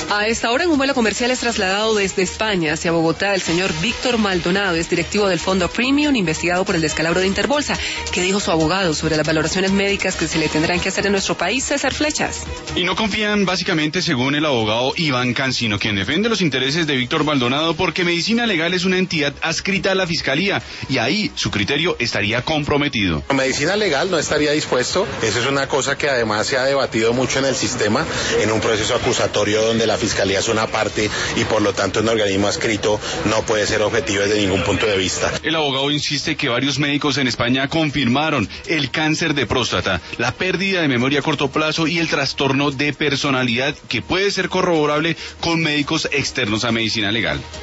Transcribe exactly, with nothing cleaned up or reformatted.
A esta hora en un vuelo comercial es trasladado desde España hacia Bogotá el señor Víctor Maldonado, es directivo del Fondo Premium, investigado por el descalabro de Interbolsa. ¿Qué dijo su abogado sobre las valoraciones médicas que se le tendrán que hacer en nuestro país? César Flechas. Y no confían básicamente, según el abogado Iván Cancino, quien defiende los intereses de Víctor Maldonado, porque Medicina Legal es una entidad adscrita a la Fiscalía y ahí su criterio estaría comprometido. Medicina Legal no estaría dispuesto, eso es una cosa que además se ha debatido mucho en el sistema, en un proceso acusatorio donde la Fiscalía es una parte y por lo tanto un organismo adscrito no puede ser objetivo desde ningún punto de vista. El abogado insiste que varios médicos en España confirmaron el cáncer de próstata, la pérdida de memoria a corto plazo y el trastorno de personalidad que puede ser corroborable con médicos externos a Medicina Legal.